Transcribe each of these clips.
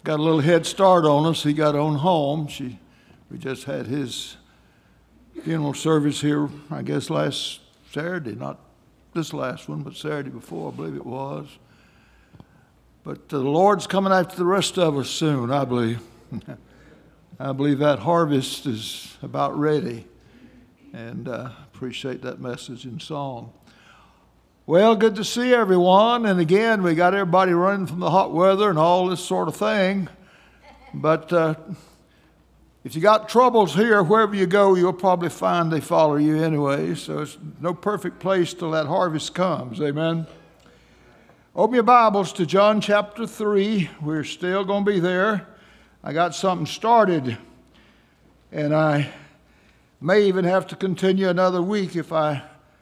got a little head start on us. He got on home. We just had his funeral service here, I guess, last Saturday. Not this last one, but Saturday before, I believe it was. But the Lord's coming after the rest of us soon, I believe. I believe that harvest is about ready. And appreciate that message and song. Well, good to see everyone. And again, we got everybody running from the hot weather and all this sort of thing. But if you got troubles here, wherever you go, you'll probably find they follow you anyway. So it's no perfect place till that harvest comes. Amen. Open your Bibles to John chapter 3. We're still going to be there. I got something started, and I may even have to continue another week if I'm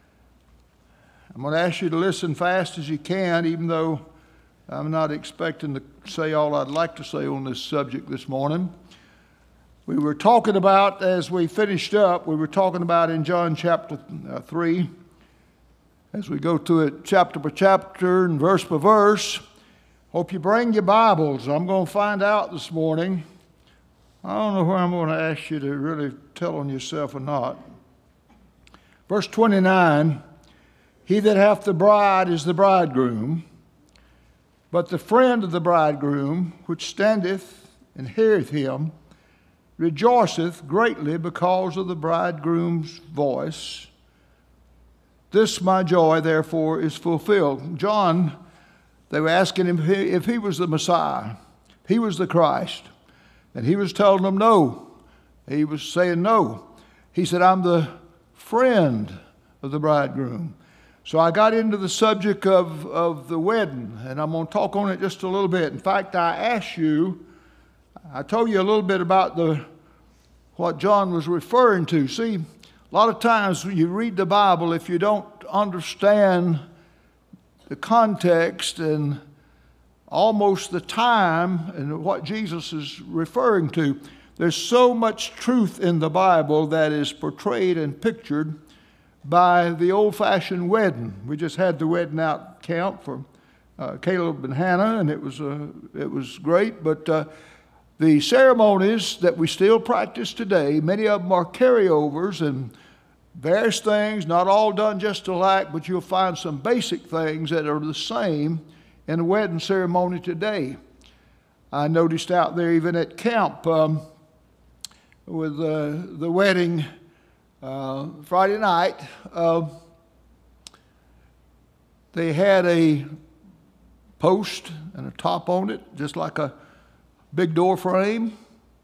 going to ask you to listen fast as you can, even though I'm not expecting to say all I'd like to say on this subject this morning. We were talking about, as we finished up, we were talking about in John chapter 3, as we go through it chapter by chapter and verse by verse. Hope you bring your Bibles. I'm going to find out this morning. I don't know where I'm going to ask you to really tell on yourself or not. Verse 29, he that hath the bride is the bridegroom, but the friend of the bridegroom, which standeth and heareth him, rejoiceth greatly because of the bridegroom's voice. This my joy, therefore, is fulfilled. John, they were asking him if he was the Messiah, he was the Christ. And he was telling them no. He was saying no. He said, I'm the friend of the bridegroom. So I got into the subject of the wedding, and I'm going to talk on it just a little bit. In fact, I told you a little bit about what John was referring to. See, a lot of times when you read the Bible, if you don't understand the context and almost the time and what Jesus is referring to, there's so much truth in the Bible that is portrayed and pictured by the old-fashioned wedding. We just had the wedding out camp for Caleb and Hannah, and it was great. But the ceremonies that we still practice today, many of them are carryovers and various things, not all done just alike, but you'll find some basic things that are the same in the wedding ceremony today. I noticed out there even at camp with the wedding Friday night, they had a post and a top on it, just like a big door frame.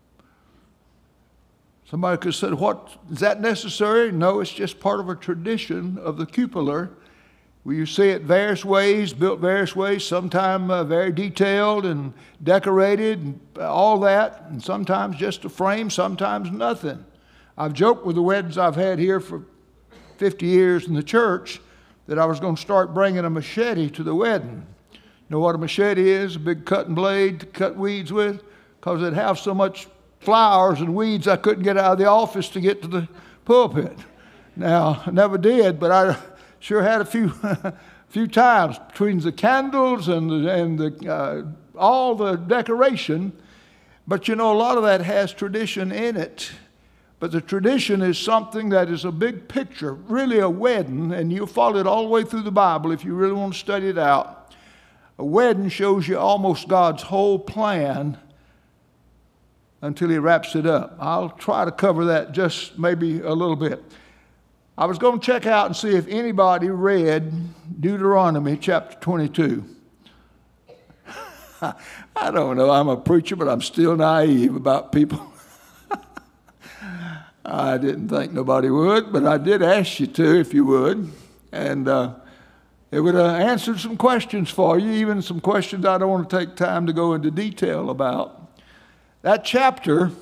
Somebody could have said, what, is that necessary? No, it's just part of a tradition of the cupola, where you see it various ways, built various ways, sometimes very detailed and decorated and all that, and sometimes just a frame, sometimes nothing. I've joked with the weddings I've had here for 50 years in the church that I was going to start bringing a machete to the wedding. You know what a machete is? A big cutting blade to cut weeds with? Because it'd have so much flowers and weeds I couldn't get out of the office to get to the pulpit. Now, I never did, but I sure had a few times between the candles and all the decoration. But you know, a lot of that has tradition in it. But the tradition is something that is a big picture, really a wedding, and you'll follow it all the way through the Bible if you really want to study it out. A wedding shows you almost God's whole plan until he wraps it up. I'll try to cover that just maybe a little bit. I was going to check out and see if anybody read Deuteronomy chapter 22. I don't know, I'm a preacher, but I'm still naive about people. I didn't think nobody would, but I did ask you to, if you would. And it would have answered some questions for you, even some questions I don't want to take time to go into detail about. That chapter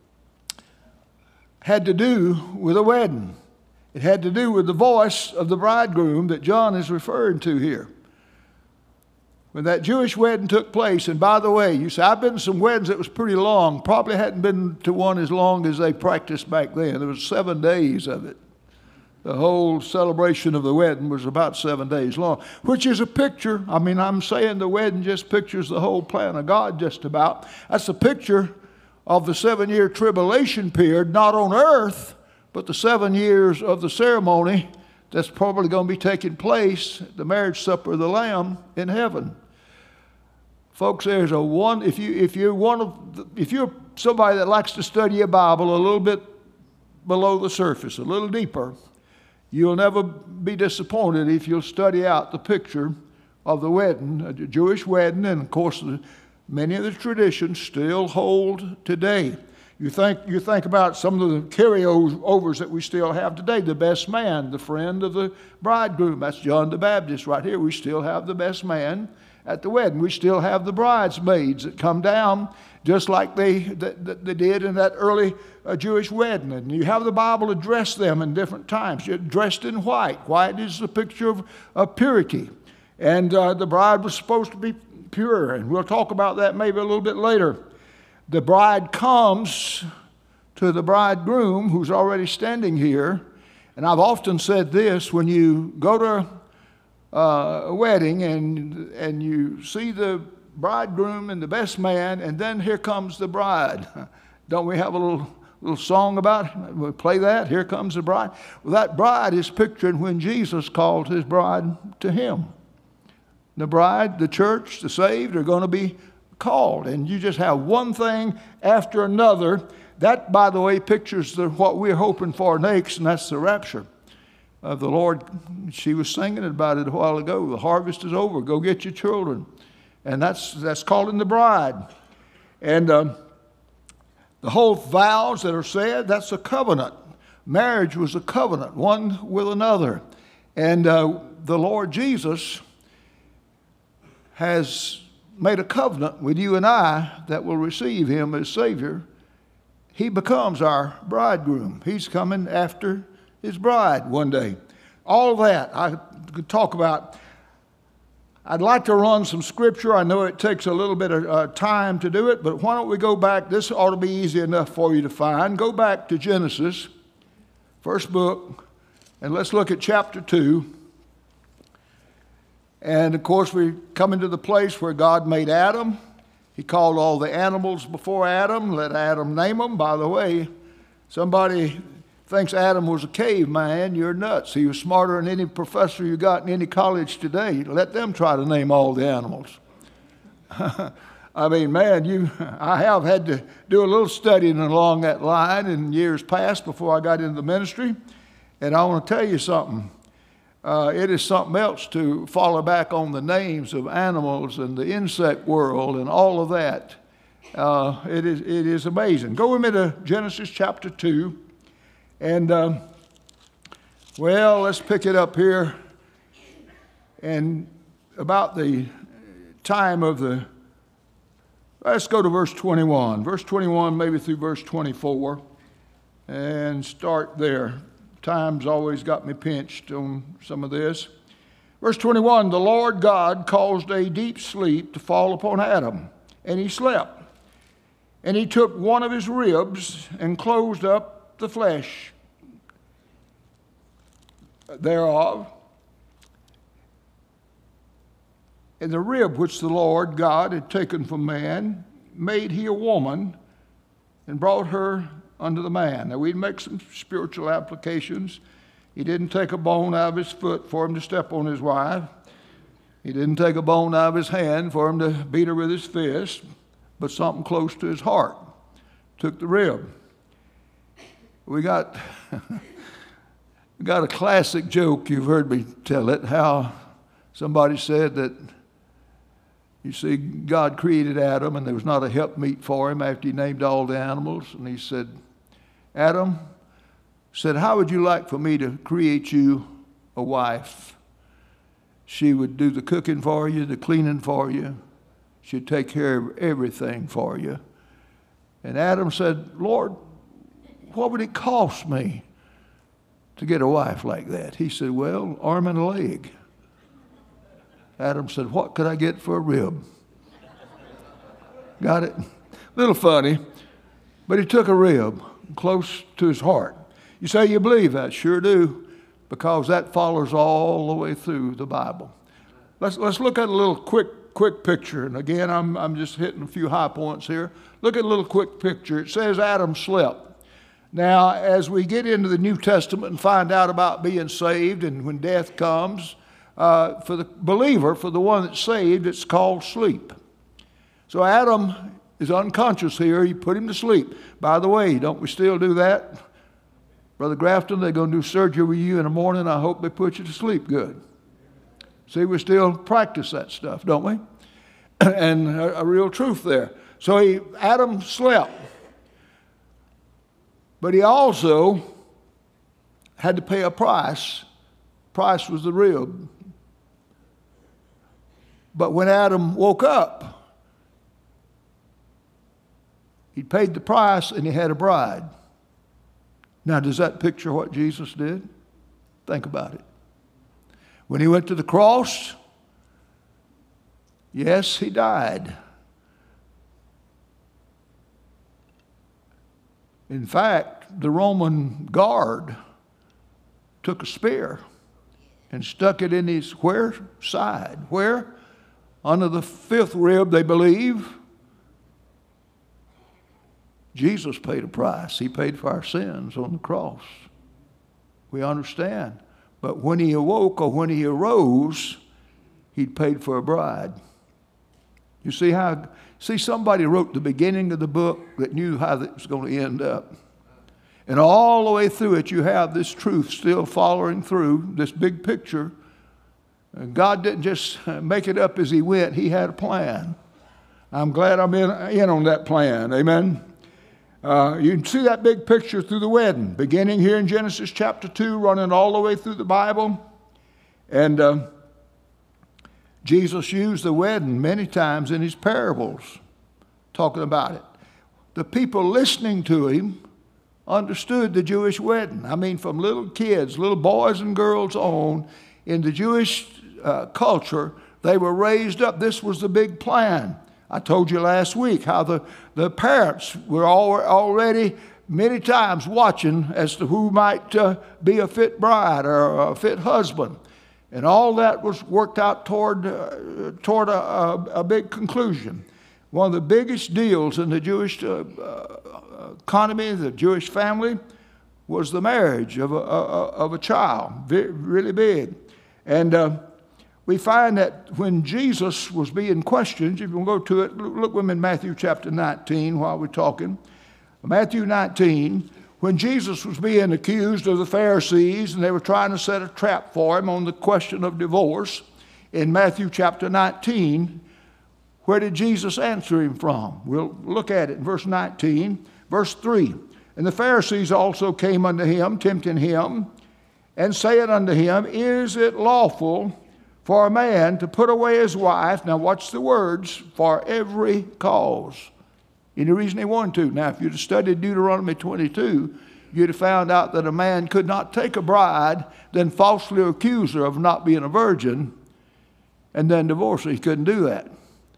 had to do with a wedding. It had to do with the voice of the bridegroom that John is referring to here. When that Jewish wedding took place, and by the way, you say, I've been to some weddings that was pretty long. Probably hadn't been to one as long as they practiced back then. There was 7 days of it. The whole celebration of the wedding was about 7 days long, which is a picture. I mean, I'm saying the wedding just pictures the whole plan of God just about. That's a picture of the 7-year tribulation period, not on earth, but the 7 years of the ceremony that's probably going to be taking place, the marriage supper of the Lamb in heaven. Folks, there's a one. If you're somebody that likes to study a Bible a little bit below the surface, a little deeper, you'll never be disappointed if you'll study out the picture of the wedding, a Jewish wedding, and of course, many of the traditions still hold today. You think about some of the carryovers that we still have today. The best man, the friend of the bridegroom, that's John the Baptist right here. We still have the best man at the wedding. We still have the bridesmaids that come down just like they did in that early Jewish wedding. And you have the Bible address them in different times. You're dressed in white. White is the picture of purity. And the bride was supposed to be pure. And we'll talk about that maybe a little bit later. The bride comes to the bridegroom who's already standing here. And I've often said this, when you go to a wedding and you see the bridegroom and the best man, and then here comes the bride. Don't we have a little song about it? We play that, Here Comes the Bride. Well, that bride is pictured when Jesus called his bride to him. The bride, the church, the saved are going to be called, and you just have one thing after another. That, by the way, pictures what we're hoping for next, and that's the rapture of the Lord. She was singing about it a while ago. The harvest is over. Go get your children. And that's calling the bride. And the whole vows that are said, that's a covenant. Marriage was a covenant, one with another. And the Lord Jesus has made a covenant with you and I that will receive him as Savior. He becomes our bridegroom. He's coming after his bride one day. All that I could talk about. I'd like to run some scripture. I know it takes a little bit of time to do it, but why don't we go back? This ought to be easy enough for you to find. Go back to Genesis, first book, and let's look at chapter 2. And of course, we come into the place where God made Adam. He called all the animals before Adam, let Adam name them. By the way, somebody thinks Adam was a caveman, you're nuts. He was smarter than any professor you got in any college today. Let them try to name all the animals. I mean, man, I have had to do a little studying along that line in years past before I got into the ministry. And I want to tell you something. It is something else to follow back on the names of animals and the insect world and all of that. It is amazing. Go with me to Genesis chapter 2. And, let's pick it up here. And about the time of let's go to verse 21. Verse 21, maybe through verse 24, and start there. Time's always got me pinched on some of this. Verse 21, the Lord God caused a deep sleep to fall upon Adam, and he slept. And he took one of his ribs and closed up the flesh thereof. And the rib which the Lord God had taken from man made he a woman and brought her unto the man. Now we'd make some spiritual applications. He didn't take a bone out of his foot for him to step on his wife. He didn't take a bone out of his hand for him to beat her with his fist, but something close to his heart. Took the rib. We got a classic joke, you've heard me tell it, how somebody said that, you see, God created Adam and there was not a helpmeet for him after he named all the animals. And he said, Adam said, how would you like for me to create you a wife? She would do the cooking for you, the cleaning for you. She'd take care of everything for you. And Adam said, Lord, what would it cost me to get a wife like that? He said, well, arm and a leg. Adam said, what could I get for a rib? Got it? A little funny, but he took a rib close to his heart. You say you believe that? Sure do. because that follows all the way through the Bible. Let's look at a little quick picture. And again, I'm just hitting a few high points here. Look at a little quick picture. It says Adam slept. Now, as we get into the New Testament and find out about being saved and when death comes, for the believer, for the one that's saved, it's called sleep. So Adam is unconscious here. You put him to sleep. By the way, don't we still do that? Brother Grafton, they're going to do surgery with you in the morning. I hope they put you to sleep good. See, we still practice that stuff, don't we? And a real truth there. So Adam slept. But he also had to pay a price. Price was the rib. But when Adam woke up, he paid the price and he had a bride. Now, does that picture what Jesus did? Think about it. When he went to the cross, yes, he died. In fact, the Roman guard took a spear and stuck it in his where? Side. Where? Under the fifth rib, they believe. Jesus paid a price. He paid for our sins on the cross. We understand. But when he awoke or when he arose, he'd paid for a bride. You see how... See, somebody wrote the beginning of the book that knew how it was going to end up. And all the way through it, you have this truth still following through, this big picture. And God didn't just make it up as he went. He had a plan. I'm glad I'm in on that plan. Amen? You can see that big picture through the wedding, beginning here in Genesis chapter 2, running all the way through the Bible. And... Jesus used the wedding many times in his parables, talking about it. The people listening to him understood the Jewish wedding. I mean, from little kids, little boys and girls on, in the Jewish culture, they were raised up. This was the big plan. I told you last week how the parents were already many times watching as to who might be a fit bride or a fit husband. And all that was worked out toward a big conclusion. One of the biggest deals in the Jewish economy, the Jewish family, was the marriage of a child, really big. And we find that when Jesus was being questioned, if you want to go to it, look with me in Matthew chapter 19 while we're talking. Matthew 19. When Jesus was being accused of the Pharisees and they were trying to set a trap for him on the question of divorce, in Matthew chapter 19, where did Jesus answer him from? We'll look at it in verse 19, verse 3. And the Pharisees also came unto him, tempting him, and saying unto him, Is it lawful for a man to put away his wife? Now watch the words, for every cause. Any reason he wanted to. Now, if you'd have studied Deuteronomy 22, you'd have found out that a man could not take a bride, then falsely accuse her of not being a virgin, and then divorce her. He couldn't do that.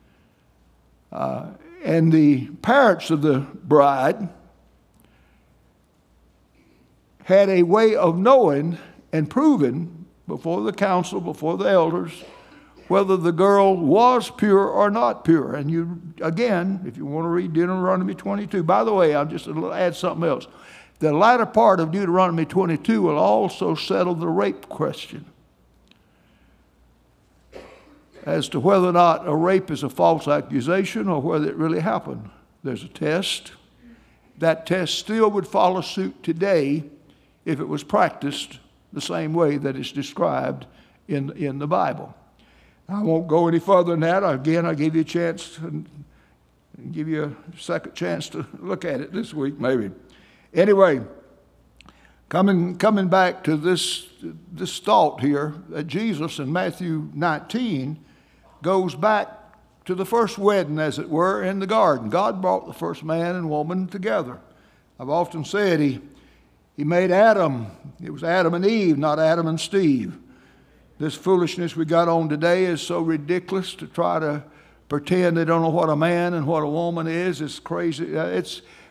And the parents of the bride had a way of knowing and proving before the council, before the elders, whether the girl was pure or not pure. And you, again, if you want to read Deuteronomy 22, by the way, I'll just add something else. The latter part of Deuteronomy 22 will also settle the rape question as to whether or not a rape is a false accusation or whether it really happened. There's a test. That test still would follow suit today if it was practiced the same way that it's described in the Bible. I won't go any further than that. Again, I'll give you a chance and give you a second chance to look at it this week, maybe. Anyway, coming back to this thought here, that Jesus in Matthew 19 goes back to the first wedding, as it were, in the garden. God brought the first man and woman together. I've often said he made Adam. It was Adam and Eve, not Adam and Steve. This foolishness we got on today is so ridiculous to try to pretend they don't know what a man and what a woman is. It's crazy.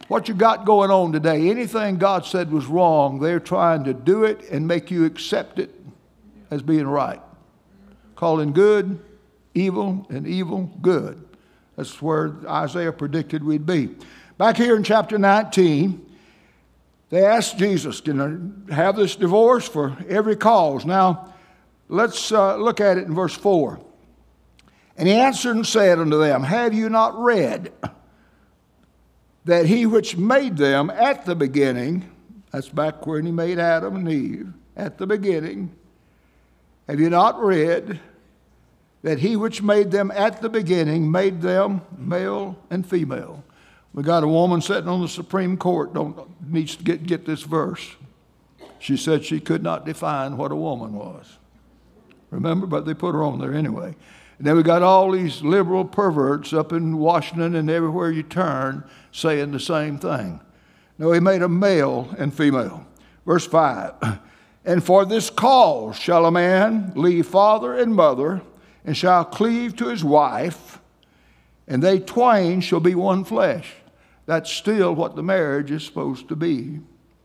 what you got going on today, anything God said was wrong, they're trying to do it and make you accept it as being right. Calling good evil and evil good. That's where Isaiah predicted we'd be. Back here in chapter 19, they asked Jesus, can I have this divorce for every cause? Now, let's look at it in verse 4. And he answered and said unto them, have you not read that he which made them at the beginning, that's back when he made Adam and Eve, at the beginning, have you not read that he which made them at the beginning made them male and female? We got a woman sitting on the Supreme Court needs to get this verse. She said she could not define what a woman was. Remember? But they put her on there anyway. And then we got all these liberal perverts up in Washington and everywhere you turn saying the same thing. No, he made a male and female. Verse 5. And for this cause shall a man leave father and mother, and shall cleave to his wife, and they twain shall be one flesh. That's still what the marriage is supposed to be.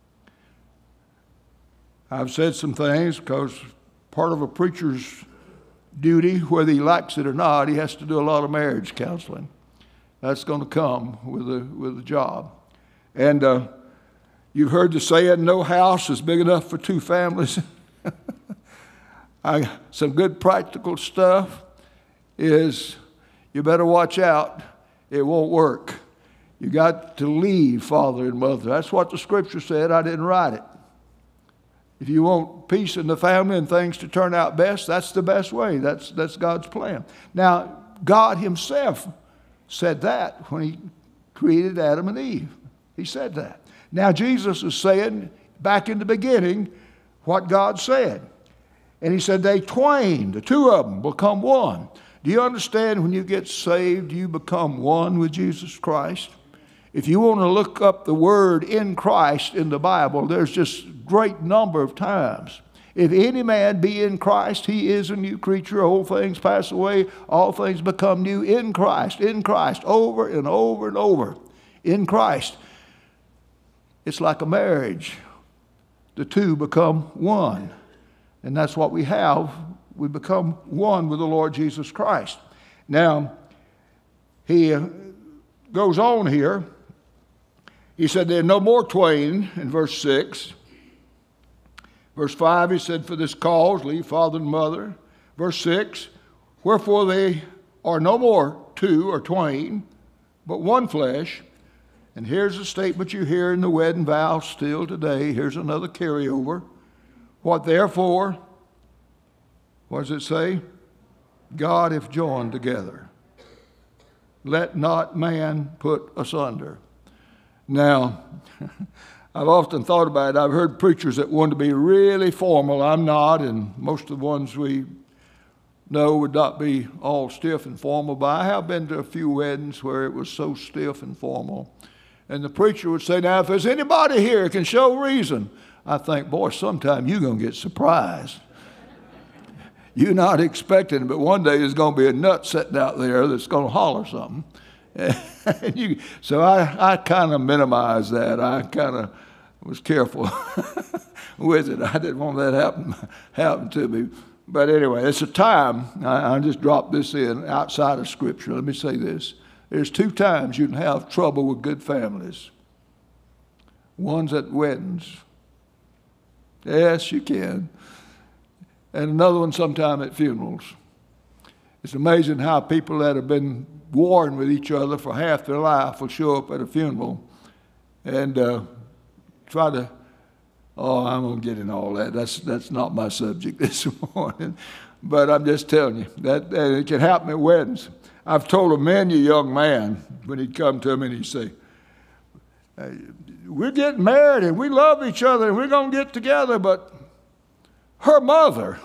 I've said some things because part of a preacher's duty, whether he likes it or not, he has to do a lot of marriage counseling. That's going to come with a job. And you've heard the saying, no house is big enough for two families. Some good practical stuff is you better watch out. It won't work. You got to leave father and mother. That's what the scripture said. I didn't write it. If you want peace in the family and things to turn out best, that's the best way. That's God's plan. Now, God himself said that when he created Adam and Eve. He said that. Now, Jesus is saying back in the beginning what God said. And he said they twain, the two of them, become one. Do you understand when you get saved, you become one with Jesus Christ? If you want to look up the word in Christ in the Bible, there's just a great number of times. If any man be in Christ, he is a new creature. Old things pass away, all things become new in Christ, over and over and over, in Christ. It's like a marriage. The two become one. And that's what we have. We become one with the Lord Jesus Christ. Now, he goes on here. He said there are no more twain in verse 6. Verse 5, he said, for this cause, leave father and mother. Verse 6, wherefore they are no more two or twain, but one flesh. And here's a statement you hear in the wedding vow still today. Here's another carryover. What therefore, what does it say? God hath joined together. Let not man put asunder. Now, I've often thought about it. I've heard preachers that want to be really formal. I'm not, and most of the ones we know would not be all stiff and formal, but I have been to a few weddings where it was so stiff and formal. And the preacher would say, now, if there's anybody here who can show reason, I think, boy, sometime you're going to get surprised. You're not expecting it, but one day there's going to be a nut sitting out there that's going to holler something. So I kind of minimized that. I kind of was careful with it. I didn't want that happen to me. But anyway, it's a time. I just dropped this in outside of Scripture. Let me say this. There's two times you can have trouble with good families. One's at weddings. Yes, you can. And another one sometime at funerals. It's amazing how people that have been warring with each other for half their life will show up at a funeral and try to, I'm going to get in all that. That's not my subject this morning. But I'm just telling you, that it can happen at weddings. I've told a many young man when he'd come to me and he'd say, we're getting married and we love each other and we're going to get together, but her mother.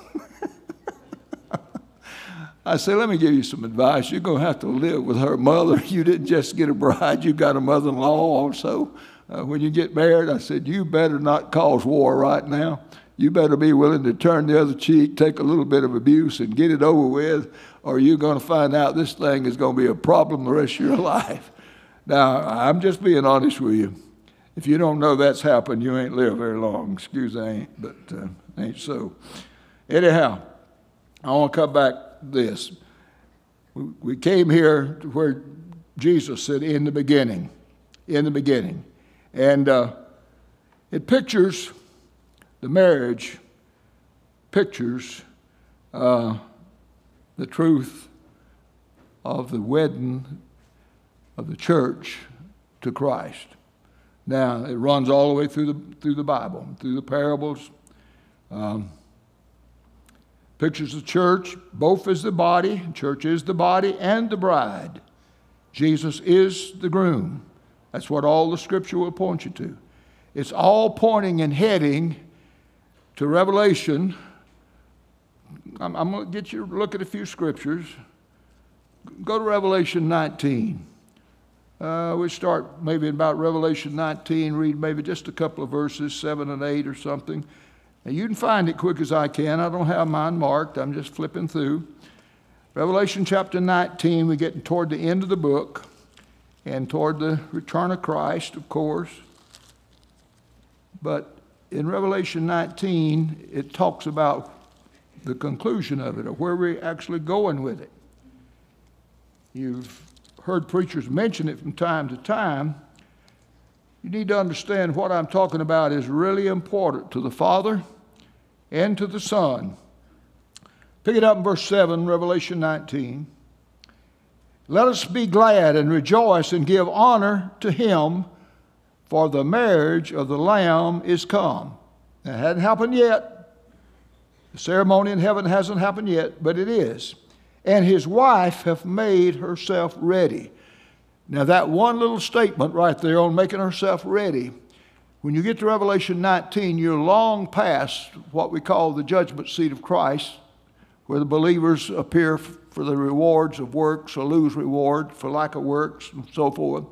I said, let me give you some advice. You're going to have to live with her mother. You didn't just get a bride. You got a mother-in-law also. When you get married, I said, you better not cause war right now. You better be willing to turn the other cheek, take a little bit of abuse, and get it over with, or you're going to find out this thing is going to be a problem the rest of your life. Now, I'm just being honest with you. If you don't know that's happened, you ain't lived very long. Excuse me, ain't, but ain't so. Anyhow, I want to come back to this. We came here to where Jesus said, in the beginning. In the beginning. And it pictures the marriage, pictures the truth of the wedding of the church to Christ. Now, it runs all the way through the Bible, through the parables. Pictures the church, both as the body, church is the body and the bride. Jesus is the groom. That's what all the scripture will point you to. It's all pointing and heading to Revelation. I'm going to get you to look at a few scriptures. Go to Revelation 19. We start maybe about Revelation 19, read maybe just a couple of verses, 7 and 8 or something. And you can find it quick as I can. I don't have mine marked. I'm just flipping through. Revelation chapter 19, we're getting toward the end of the book and toward the return of Christ, of course. But in Revelation 19, it talks about the conclusion of it, or where we're actually going with it. You've heard preachers mention it from time to time. You need to understand what I'm talking about is really important to the Father and to the Son. Pick it up in verse 7, Revelation 19. Let us be glad and rejoice and give honor to him, for the marriage of the Lamb is come. It hadn't happened yet. The ceremony in heaven hasn't happened yet, but it is. And his wife hath made herself ready. Now that one little statement right there on making herself ready, when you get to Revelation 19, you're long past what we call the judgment seat of Christ, where the believers appear for the rewards of works or lose reward for lack of works and so forth.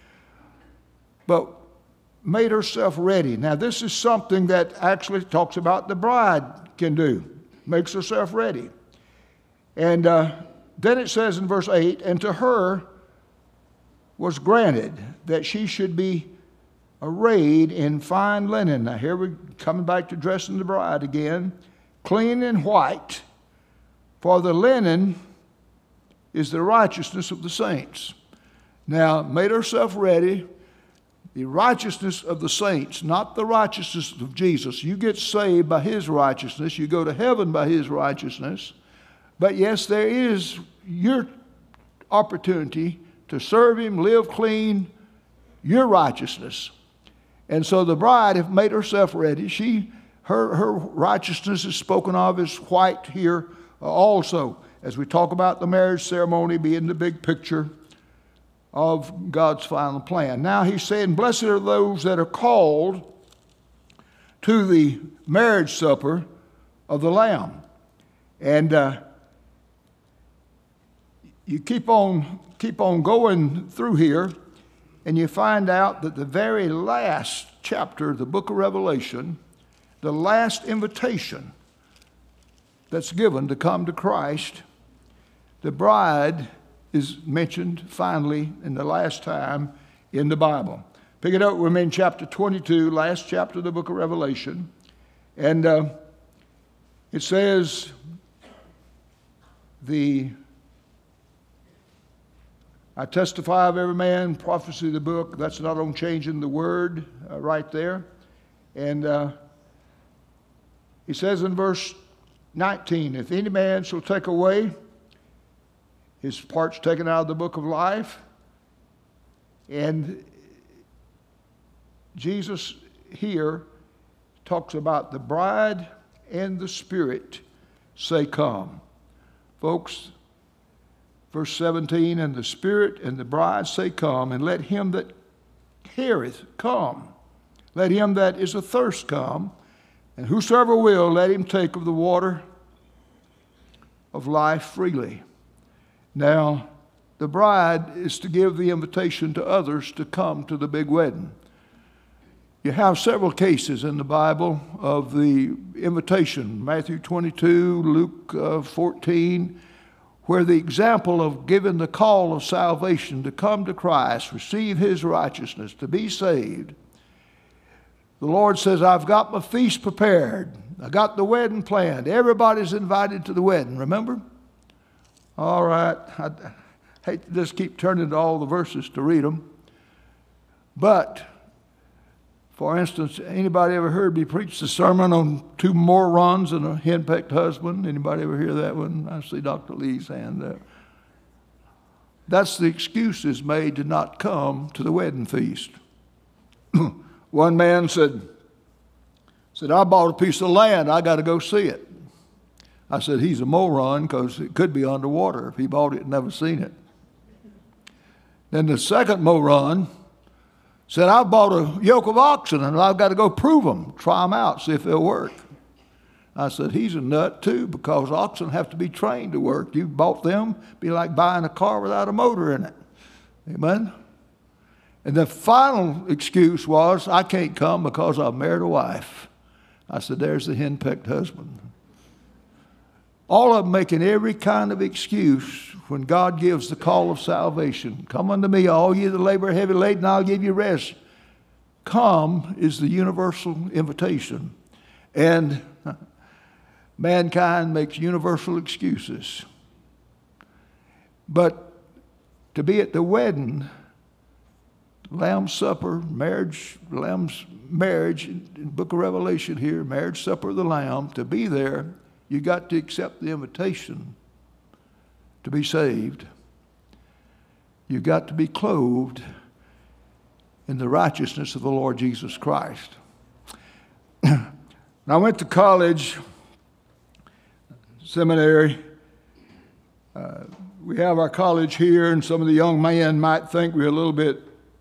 But made herself ready. Now this is something that actually talks about the bride can do, makes herself ready. And then it says in verse 8, and to her was granted that she should be arrayed in fine linen. Now here we're coming back to dressing the bride again. Clean and white, for the linen is the righteousness of the saints. Now, made herself ready, the righteousness of the saints, not the righteousness of Jesus. You get saved by his righteousness. You go to heaven by his righteousness. But yes, there is your opportunity to serve him, live clean, your righteousness. And so the bride have made herself ready. Her righteousness is spoken of as white here also, as we talk about the marriage ceremony being the big picture of God's final plan. Now he's saying, blessed are those that are called to the marriage supper of the Lamb. And you keep on going through here, and you find out that the very last chapter of the book of Revelation, the last invitation that's given to come to Christ, the bride is mentioned finally in the last time in the Bible. Pick it up with me in chapter 22, last chapter of the book of Revelation. And it says, I testify of every man, prophecy of the book. That's not on changing the word right there. And he says in verse 19, if any man shall take away his part's taken out of the book of life. And Jesus here talks about the bride and the Spirit say, come. Folks, verse 17, and the Spirit and the bride say, come, and let him that heareth come. Let him that is athirst come, and whosoever will, let him take of the water of life freely. Now, the bride is to give the invitation to others to come to the big wedding. You have several cases in the Bible of the invitation, Matthew 22, Luke 14, where the example of giving the call of salvation to come to Christ, receive his righteousness, to be saved, the Lord says, I've got my feast prepared. I got the wedding planned. Everybody's invited to the wedding, remember? All right. I hate to just keep turning to all the verses to read them. But, for instance, anybody ever heard me preach the sermon on 2 morons and a henpecked husband? Anybody ever hear that one? I see Dr. Lee's hand there. That's the excuses made to not come to the wedding feast. One man said, I bought a piece of land. I got to go see it. I said, he's a moron because it could be underwater if he bought it and never seen it. Then the second moron said, I bought a yoke of oxen and I've got to go prove them, try them out, see if they'll work. I said, he's a nut too, because oxen have to be trained to work. You bought them, it'd be like buying a car without a motor in it. Amen? And the final excuse was, I can't come because I've married a wife. I said, there's the henpecked husband. All of them making every kind of excuse when God gives the call of salvation. Come unto me, all you that labor heavy laden, I'll give you rest. Come is the universal invitation. And mankind makes universal excuses. But to be at the wedding, Lamb's Supper, Lamb's marriage, in the book of Revelation here, marriage supper of the Lamb, to be there, you got to accept the invitation to be saved. You got to be clothed in the righteousness of the Lord Jesus Christ. Now, I went to college, seminary. We have our college here, and some of the young men might think we're a little bit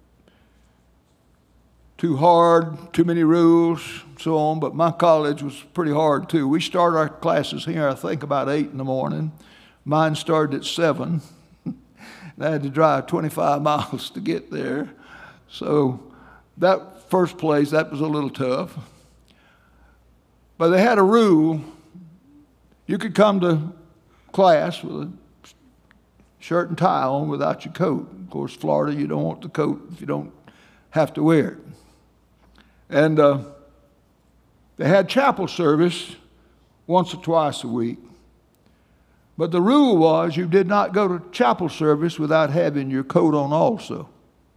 too hard, too many rules, so on, but my college was pretty hard too. We start our classes here, I think, about 8 in the morning. Mine started at 7. I had to drive 25 miles to get there. So that first place, that was a little tough. But they had a rule. You could come to class with a shirt and tie on without your coat. Of course, Florida, you don't want the coat if you don't have to wear it. And they had chapel service once or twice a week. But the rule was you did not go to chapel service without having your coat on also.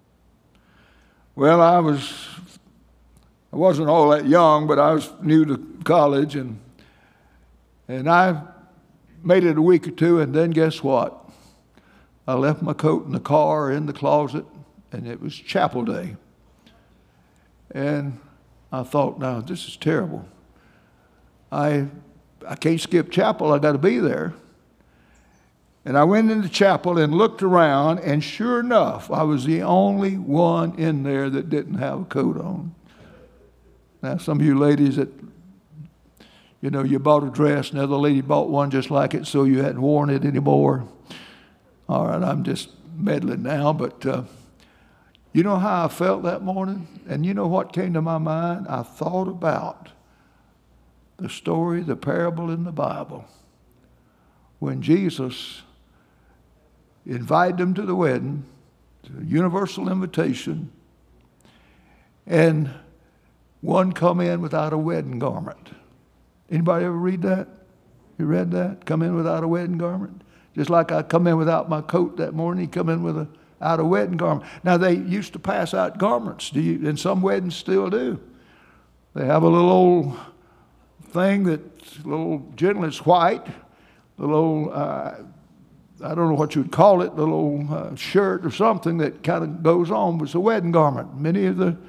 Well, I wasn't all that young, but I was new to college, and I made it a week or two, and then guess what? I left my coat in the car or in the closet, and it was chapel day. And I thought, now, this is terrible. I can't skip chapel. I got to be there. And I went into chapel and looked around, and sure enough, I was the only one in there that didn't have a coat on. Now, some of you ladies that, you bought a dress, and the other lady bought one just like it, so you hadn't worn it anymore. All right, I'm just meddling now, but you know how I felt that morning? And you know what came to my mind? I thought about the story, the parable in the Bible, when Jesus invited them to the wedding, to a universal invitation, and one come in without a wedding garment. Anybody ever read that? You read that? Come in without a wedding garment? Just like I come in without my coat that morning, he come in without a wedding garment. Now, they used to pass out garments, and some weddings still do. They have a little old thing that's a little, generally it's white, a little, I don't know what you would call it, a little shirt or something that kind of goes on with a wedding garment. Many of the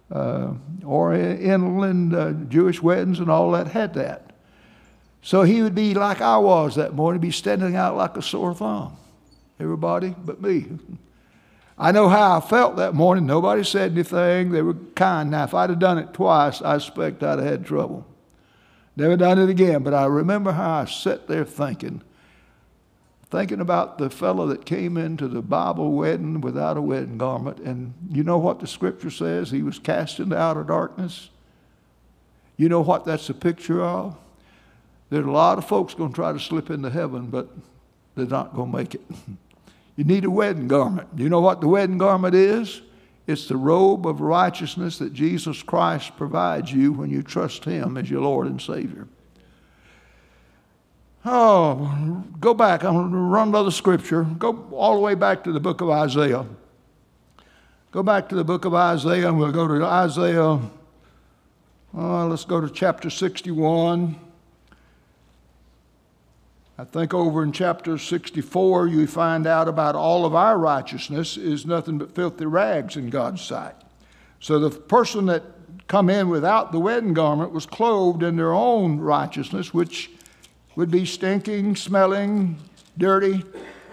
Oriental Jewish weddings and all that had that. So he would be like I was that morning, be standing out like a sore thumb. Everybody but me. I know how I felt that morning. Nobody said anything. They were kind. Now, if I'd have done it twice, I expect I'd have had trouble. Never done it again. But I remember how I sat there thinking about the fellow that came into the Bible wedding without a wedding garment. And you know what the scripture says? He was cast into outer darkness. You know what that's a picture of? There's a lot of folks going to try to slip into heaven, but they're not going to make it. You need a wedding garment. Do you know what the wedding garment is? It's the robe of righteousness that Jesus Christ provides you when you trust Him as your Lord and Savior. Oh, go back. I'm going to run another scripture. Go all the way back to the book of Isaiah. Go back to the book of Isaiah, and we'll go to Isaiah. Let's go to chapter 61. I think over in chapter 64, you find out about all of our righteousness is nothing but filthy rags in God's sight. So the person that come in without the wedding garment was clothed in their own righteousness, which would be stinking, smelling, dirty.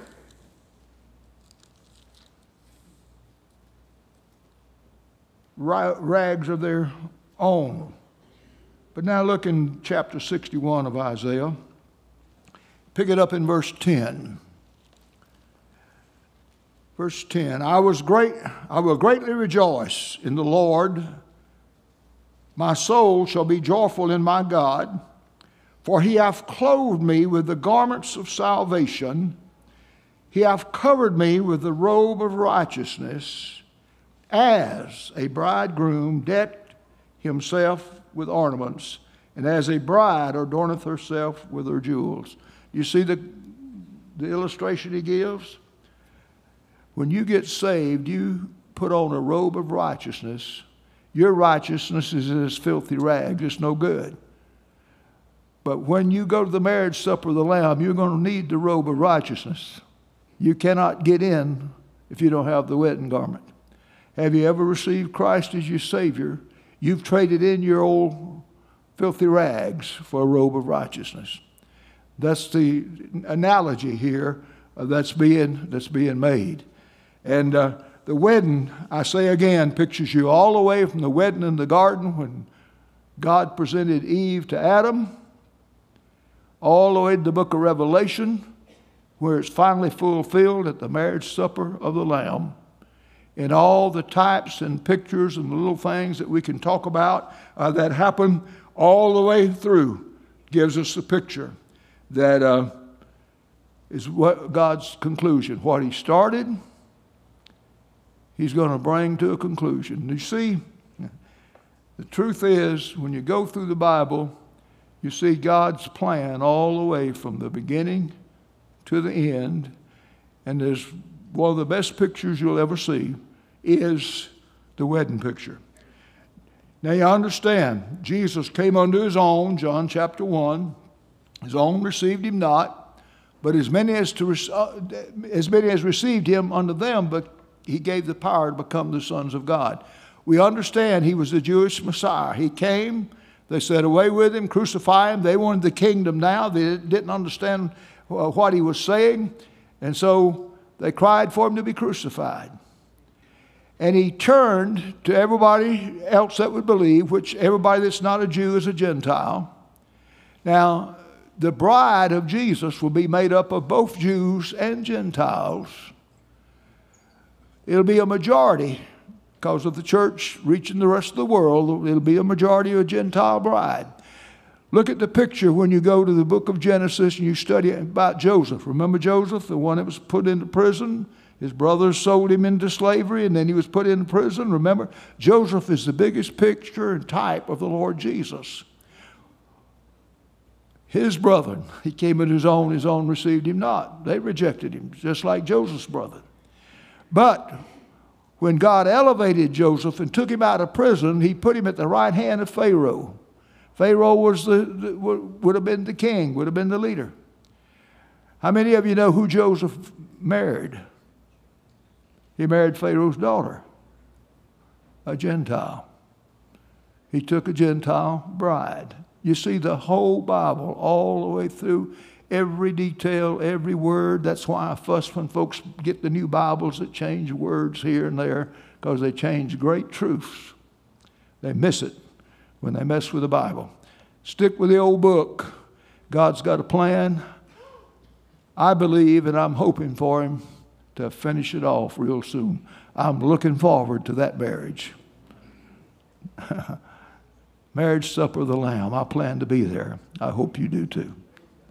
Rags of their own. But now look in chapter 61 of Isaiah. Pick it up in verse 10. Verse 10, I will greatly rejoice in the Lord. My soul shall be joyful in my God, for He hath clothed me with the garments of salvation. He hath covered me with the robe of righteousness, as a bridegroom decked himself with ornaments, and as a bride adorneth herself with her jewels. You see the illustration he gives? When you get saved, you put on a robe of righteousness. Your righteousness is as filthy rags. It's no good. But when you go to the marriage supper of the Lamb, you're going to need the robe of righteousness. You cannot get in if you don't have the wedding garment. Have you ever received Christ as your Savior? You've traded in your old filthy rags for a robe of righteousness. That's the analogy here that's being made. And the wedding, I say again, pictures you all the way from the wedding in the garden when God presented Eve to Adam, all the way to the book of Revelation, where it's finally fulfilled at the marriage supper of the Lamb. And all the types and pictures and the little things that we can talk about that happen all the way through gives us a picture that is what God's conclusion. What He started, He's going to bring to a conclusion. You see, the truth is, when you go through the Bible, you see God's plan all the way from the beginning to the end. And there's one of the best pictures you'll ever see is the wedding picture. Now you understand, Jesus came unto His own, John chapter 1. His own received Him not, but as many as received Him, unto them, but He gave the power to become the sons of God. We understand He was the Jewish Messiah. He came, they said, away with Him, crucify Him. They wanted the kingdom now. They didn't understand what He was saying, and so they cried for Him to be crucified. And He turned to everybody else that would believe, which everybody that's not a Jew is a Gentile. Now, the bride of Jesus will be made up of both Jews and Gentiles. It'll be a majority because of the church reaching the rest of the world. It'll be a majority of a Gentile bride. Look at the picture when you go to the book of Genesis and you study about Joseph. Remember Joseph, the one that was put into prison? His brothers sold him into slavery and then he was put into prison. Remember, Joseph is the biggest picture and type of the Lord Jesus. His brethren, he came in his own received him not. They rejected him, just like Joseph's brother. But when God elevated Joseph and took him out of prison, He put him at the right hand of Pharaoh. Pharaoh would have been the king, would have been the leader. How many of you know who Joseph married? He married Pharaoh's daughter, a Gentile. He took a Gentile bride. You see the whole Bible all the way through, every detail, every word. That's why I fuss when folks get the new Bibles that change words here and there, because they change great truths. They miss it when they mess with the Bible. Stick with the old book. God's got a plan. I believe, and I'm hoping for Him to finish it off real soon. I'm looking forward to that marriage. Marriage supper of the Lamb. I plan to be there. I hope you do too.